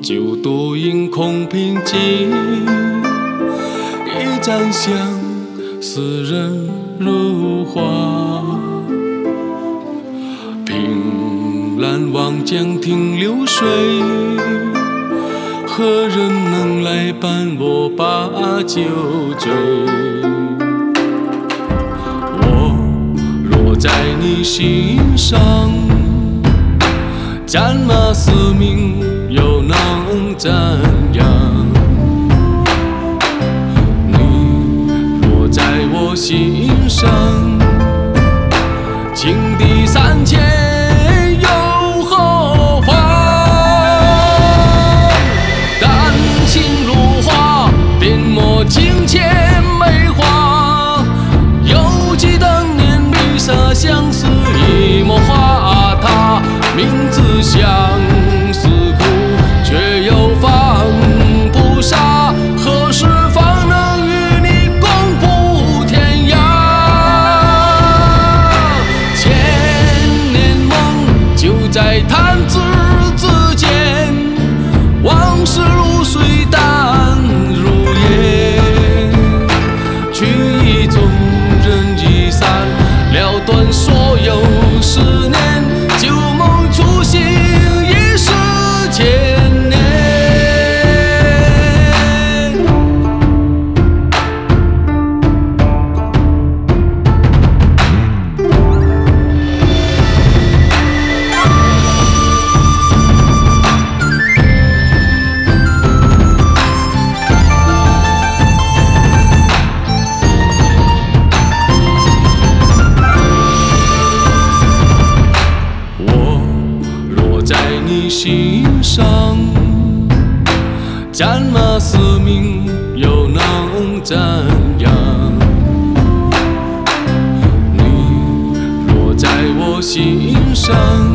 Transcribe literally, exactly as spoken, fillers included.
就独饮空瓶尽，一盏香，斯人如花。凭栏望江听流水，何人能来伴我把酒醉？我若在你心上，战马嘶鸣又能怎样？你若在我心上，情敌三千又何妨？丹青如画，鬓抹金钱梅花。犹记当年弥撒相思一抹花塔，名字相思苦，却又放不下。何时方能与你共赴天涯？千年梦就在弹指之间，往事如水淡如烟。去意中人已散，了断所有思念。旧梦初醒已是千年。在你心上，战马嘶鸣又能怎样？你若在我心上。